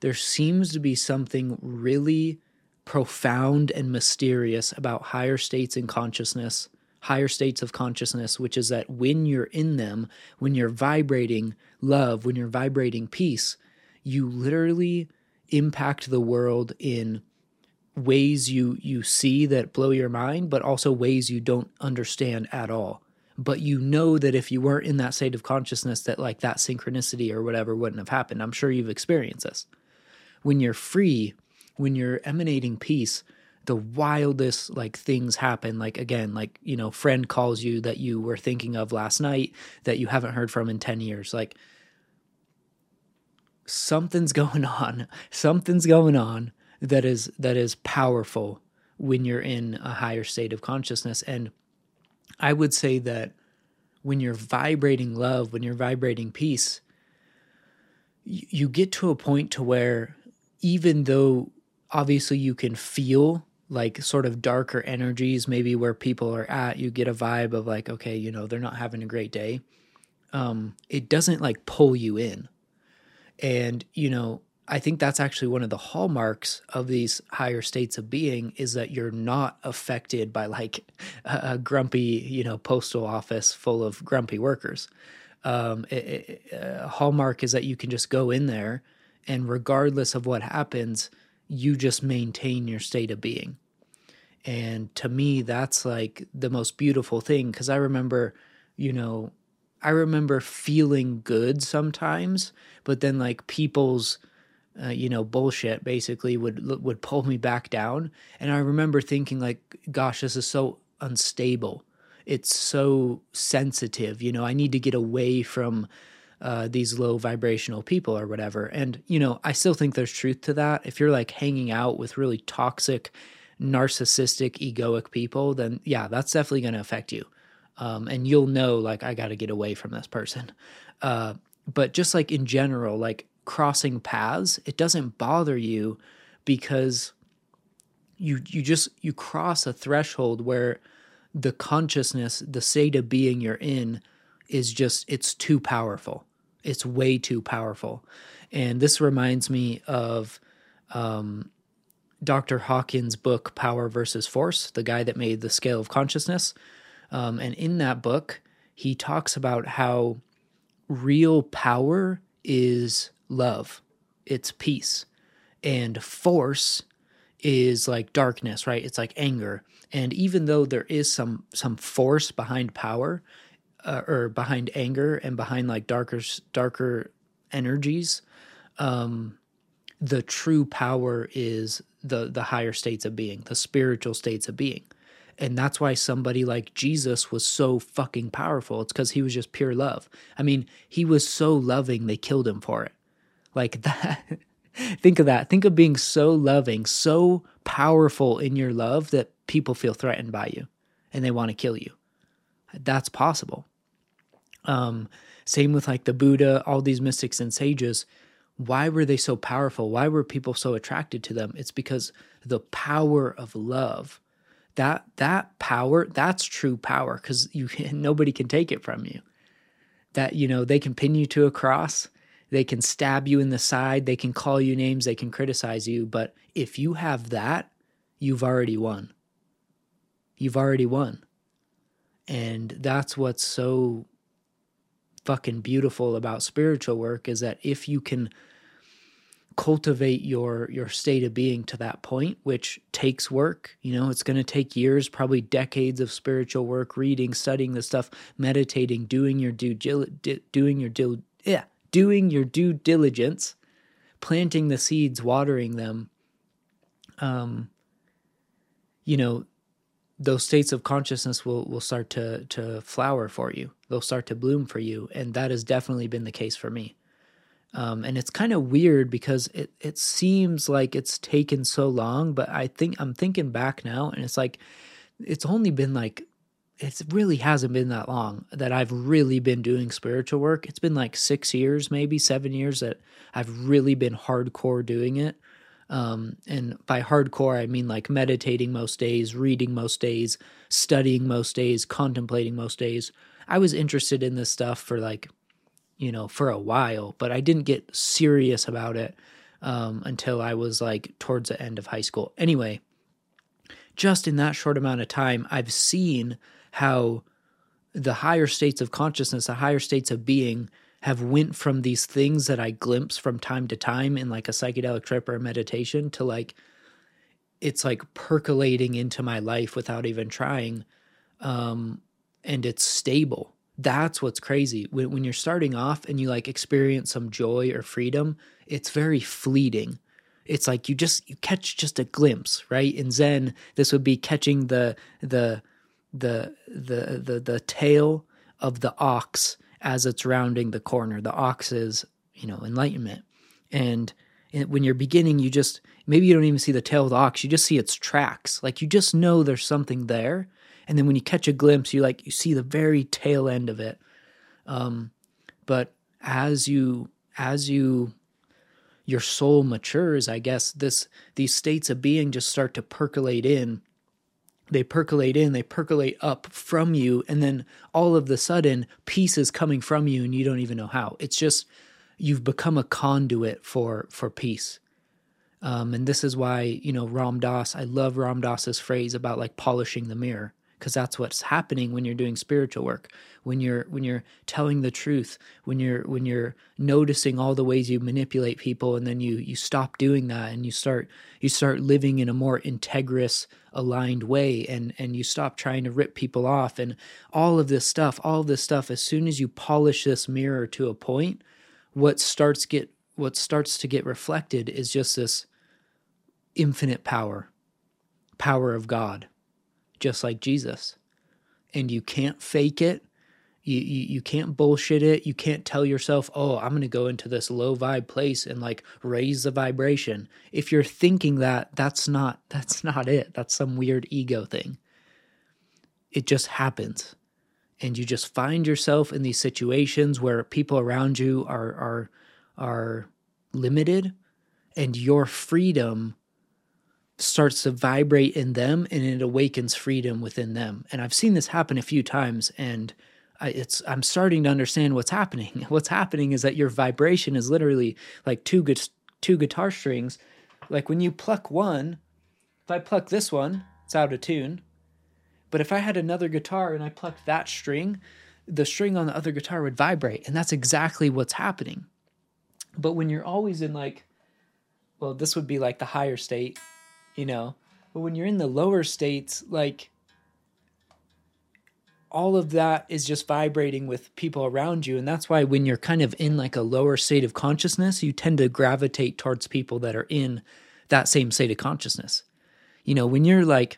there seems to be something really profound and mysterious about higher states in consciousness, higher states of consciousness, which is that when you're in them, when you're vibrating love, when you're vibrating peace, you literally impact the world in ways you see that blow your mind, but also ways you don't understand at all. But you know that if you weren't in that state of consciousness, that like that synchronicity or whatever wouldn't have happened. I'm sure you've experienced this. When you're free, when you're emanating peace, the wildest like things happen. Like again, like, you know, friend calls you that you were thinking of last night that you haven't heard from in 10 years. Like something's going on. Something's going on that is powerful when you're in a higher state of consciousness. And I would say that when you're vibrating love, when you're vibrating peace, you get to a point to where even though obviously you can feel like sort of darker energies, maybe where people are at, you get a vibe of like, okay, you know, they're not having a great day. It doesn't like pull you in. And, you know, I think that's actually one of the hallmarks of these higher states of being is that you're not affected by like a grumpy, you know, postal office full of grumpy workers. A hallmark is that you can just go in there and regardless of what happens, you just maintain your state of being. And to me, that's like the most beautiful thing because I remember, you know, I remember feeling good sometimes, but then like people's you know, bullshit basically would pull me back down. And I remember thinking like, gosh, this is so unstable. It's so sensitive. You know, I need to get away from these low vibrational people or whatever. And, you know, I still think there's truth to that. If you're like hanging out with really toxic, narcissistic, egoic people, then yeah, that's definitely going to affect you. And you'll know like, I got to get away from this person. But just like in general, like, crossing paths, it doesn't bother you because you cross a threshold where the consciousness, the state of being you're in is just, it's too powerful. It's way too powerful. And this reminds me of Dr. Hawkins' book, Power versus Force, the guy that made the Scale of Consciousness. And in that book, he talks about how real power is love, it's peace, and force is like darkness, right? It's like anger. And even though there is some force behind power or behind anger and behind like darker energies, the true power is the higher states of being, the spiritual states of being. And that's why somebody like Jesus was so fucking powerful. It's because he was just pure love. I mean, he was so loving, they killed him for it. Like that. Think of that. Think of being so loving, so powerful in your love that people feel threatened by you and they want to kill you. That's possible. Same with like the Buddha, all these mystics and sages. Why were they so powerful? Why were people so attracted to them? It's because the power of love, that power, that's true power because nobody can take it from you. That, you know, they can pin you to a cross. They can stab you in the side. They can call you names. They can criticize you. But if you have that, you've already won. You've already won. And that's what's so fucking beautiful about spiritual work is that if you can cultivate your state of being to that point, which takes work, you know, it's going to take years, probably decades of spiritual work, reading, studying this stuff, meditating, doing your due diligence, planting the seeds, watering them, you know, those states of consciousness will start to flower for you. They'll start to bloom for you. And that has definitely been the case for me. And it's kind of weird because it seems like it's taken so long, but I'm thinking back now and it's like, it's only been like, it really hasn't been that long that I've really been doing spiritual work. It's been like 6 years, maybe 7 years that I've really been hardcore doing it. And by hardcore, I mean like meditating most days, reading most days, studying most days, contemplating most days. I was interested in this stuff for like, you know, for a while, but I didn't get serious about it until I was like towards the end of high school. Anyway, just in that short amount of time, I've seen how the higher states of consciousness, the higher states of being have went from these things that I glimpse from time to time in like a psychedelic trip or a meditation to like, it's like percolating into my life without even trying. And it's stable. That's what's crazy. When you're starting off and you like experience some joy or freedom, it's very fleeting. It's like you catch just a glimpse, right? In Zen, this would be catching the tail of the ox as it's rounding the corner. The ox is, enlightenment. And when you're beginning, maybe you don't even see the tail of the ox. You just see its tracks. Like you just know there's something there. And then when you catch a glimpse, you see the very tail end of it. But as your soul matures, I guess these states of being just start to percolate in. They percolate up from you, and then all of the sudden, peace is coming from you, and you don't even know how. It's just you've become a conduit for peace. And this is why, Ram Dass, I love Ram Dass's phrase about like polishing the mirror, because that's what's happening when you're doing spiritual work, when you're telling the truth, when you're noticing all the ways you manipulate people, and then you stop doing that, and you start living in a more integrous, aligned way, and you stop trying to rip people off, and all of this stuff. As soon as you polish this mirror to a point, what starts to get reflected is just this infinite power of God, just like Jesus. And you can't fake it. You can't bullshit it. You can't tell yourself, oh, I'm going to go into this low vibe place and like raise the vibration. If you're thinking that's not it. That's some weird ego thing. It just happens. And you just find yourself in these situations where people around you are limited, and your freedom starts to vibrate in them, and it awakens freedom within them. And I've seen this happen a few times, and I'm starting to understand what's happening. What's happening is that your vibration is literally like two guitar strings. Like when you pluck one, if I pluck this one, it's out of tune. But if I had another guitar and I plucked that string, the string on the other guitar would vibrate. And that's exactly what's happening. But when you're always in this would be like the higher state, but when you're in the lower states, like all of that is just vibrating with people around you. And that's why when you're kind of in like a lower state of consciousness, you tend to gravitate towards people that are in that same state of consciousness. When you're like,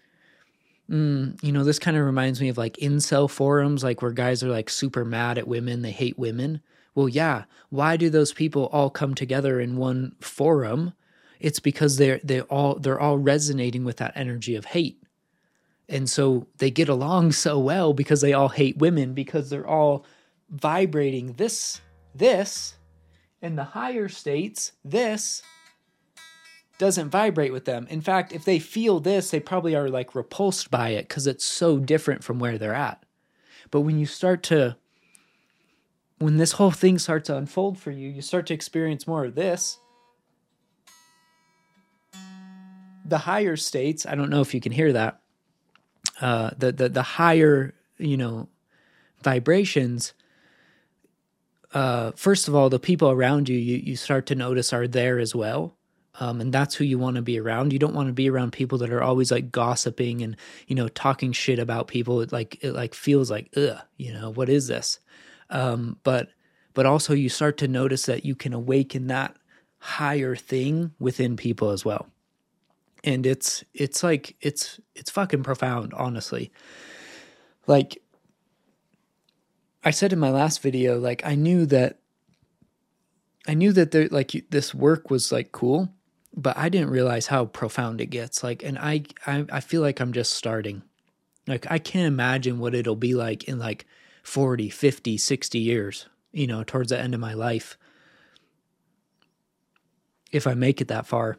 this kind of reminds me of like incel forums, like where guys are like super mad at women, they hate women. Well, yeah. Why do those people all come together in one forum? It's because they're all resonating with that energy of hate. And so they get along so well because they all hate women, because they're all vibrating this, and the higher states, this doesn't vibrate with them. In fact, if they feel this, they probably are like repulsed by it because it's so different from where they're at. But when this whole thing starts to unfold for you, you start to experience more of this. The higher states, I don't know if you can hear that, the higher, vibrations, first of all, the people around you start to notice are there as well. And that's who you want to be around. You don't want to be around people that are always like gossiping and, talking shit about people. It feels like, what is this? But also you start to notice that you can awaken that higher thing within people as well. And it's fucking profound, honestly. Like I said in my last video, like I knew that there, like this work was like cool, but I didn't realize how profound it gets. Like, and I feel like I'm just starting. Like I can't imagine what it'll be like in like 40, 50, 60 years, towards the end of my life. If I make it that far.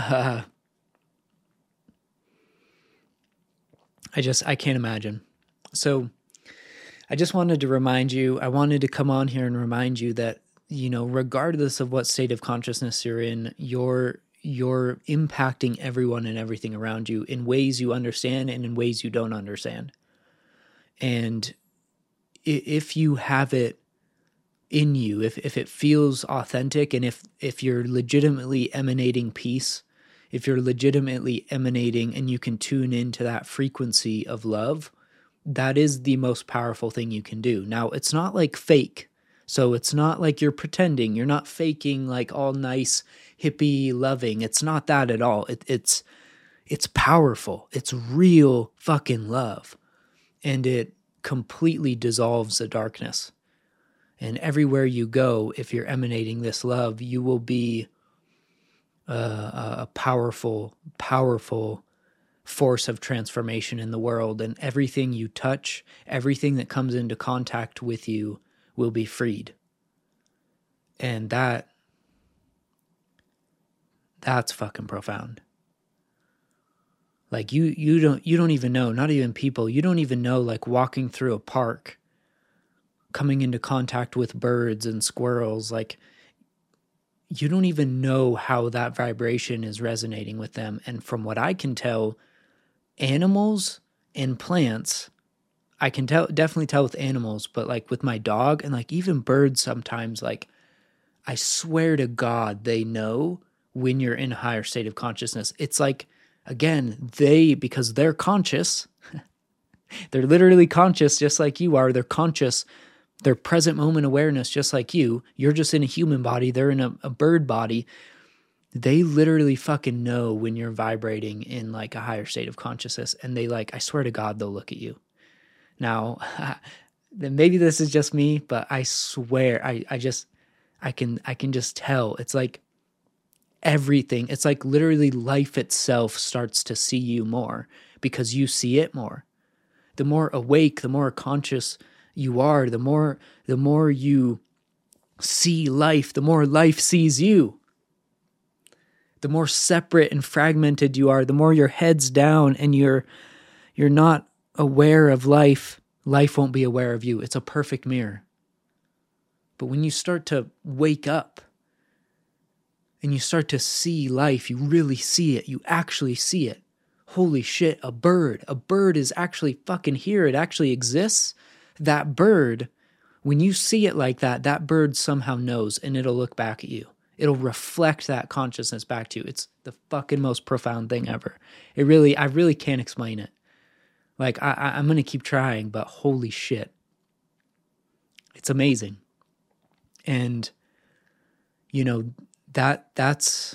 I can't imagine. So I just wanted to remind you, I wanted to come on here and remind you that regardless of what state of consciousness you're in, you're impacting everyone and everything around you in ways you understand and in ways you don't understand. And if you have it in you, if it feels authentic, and if you're legitimately emanating peace, if you're legitimately emanating and you can tune into that frequency of love, that is the most powerful thing you can do. Now, it's not like fake. So it's not like you're pretending. You're not faking like all nice, hippie loving. It's not that at all. It's powerful. It's real fucking love. And it completely dissolves the darkness. And everywhere you go, if you're emanating this love, you will be a powerful, powerful force of transformation in the world. And everything you touch, everything that comes into contact with you will be freed. And that's fucking profound. Like you don't even know, not even people, you don't even know, like walking through a park, coming into contact with birds and squirrels, like you don't even know how that vibration is resonating with them. And from what I can tell, animals and plants, I can definitely tell with animals, but like with my dog and like even birds sometimes, like I swear to God, they know when you're in a higher state of consciousness. It's like, again, because they're conscious, they're literally conscious just like you are. They're conscious. They're present moment awareness just like you. You're just in a human body. They're in a bird body. They literally fucking know when you're vibrating in like a higher state of consciousness. And they like, I swear to God, they'll look at you. Now, maybe this is just me, but I swear, I can just tell. It's like everything. It's like literally life itself starts to see you more because you see it more. The more awake, the more conscious you are, the more you see life, the more life sees you. The more separate and fragmented you are, the more your head's down and you're not aware of life, life won't be aware of you. It's a perfect mirror. But when you start to wake up and you start to see life, you really see it. You actually see it. Holy shit, a bird. A bird is actually fucking here. It actually exists. That bird, when you see it like that, that bird somehow knows and it'll look back at you. It'll reflect that consciousness back to you. It's the fucking most profound thing ever. I really can't explain it. Like, I'm going to keep trying, but holy shit. It's amazing. And, that's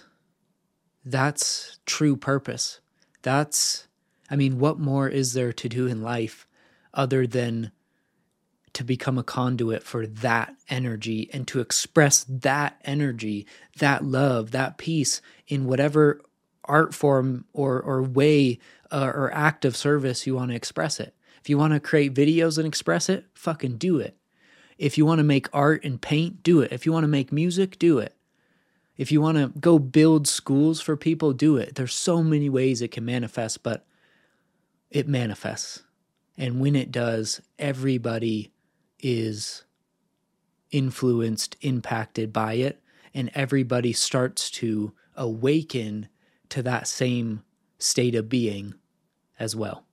true purpose. What more is there to do in life other than to become a conduit for that energy and to express that energy, that love, that peace in whatever art form or way or act of service you want to express it. If you want to create videos and express it, fucking do it. If you want to make art and paint, do it. If you want to make music, do it. If you want to go build schools for people, do it. There's so many ways it can manifest, but it manifests. And when it does, everybody is influenced, impacted by it, and everybody starts to awaken to that same state of being as well.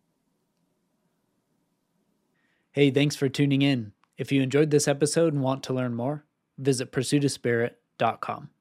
Hey, thanks for tuning in. If you enjoyed this episode and want to learn more, visit pursuitofspirit.com.